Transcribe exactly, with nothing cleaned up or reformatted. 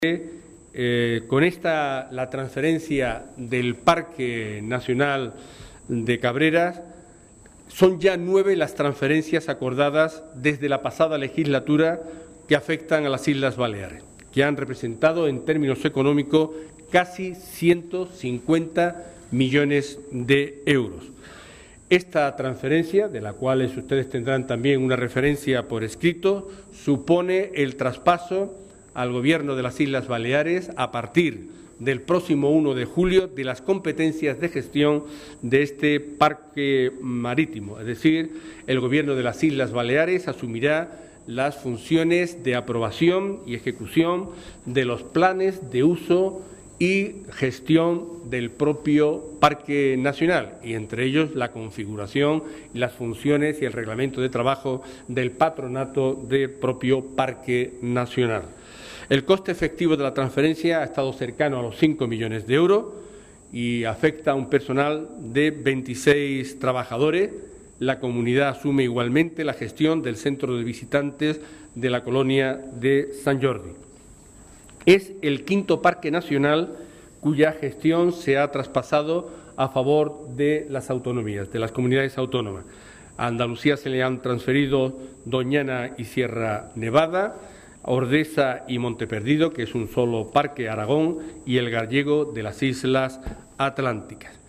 Eh, con esta, la transferencia del Parque Nacional de Cabreras, son ya nueve las transferencias acordadas desde la pasada legislatura que afectan a las Islas Baleares, que han representado en términos económicos casi ciento cincuenta millones de euros. Esta transferencia, de la cual ustedes tendrán también una referencia por escrito, supone el traspaso al Gobierno de las Islas Baleares a partir del próximo uno de julio de las competencias de gestión de este parque marítimo. Es decir, el Gobierno de las Islas Baleares asumirá las funciones de aprobación y ejecución de los planes de uso y gestión del propio Parque Nacional, y entre ellos la configuración, las funciones y el reglamento de trabajo del patronato del propio Parque Nacional. El coste efectivo de la transferencia ha estado cercano a los cinco millones de euros y afecta a un personal de veintiséis trabajadores. La comunidad asume igualmente la gestión del centro de visitantes de la colonia de San Jordi. Es el quinto parque nacional cuya gestión se ha traspasado a favor de las autonomías, de las comunidades autónomas. A Andalucía se le han transferido Doñana y Sierra Nevada, Ordesa y Monteperdido, que es un solo parque, Aragón, y el gallego de las Islas Atlánticas.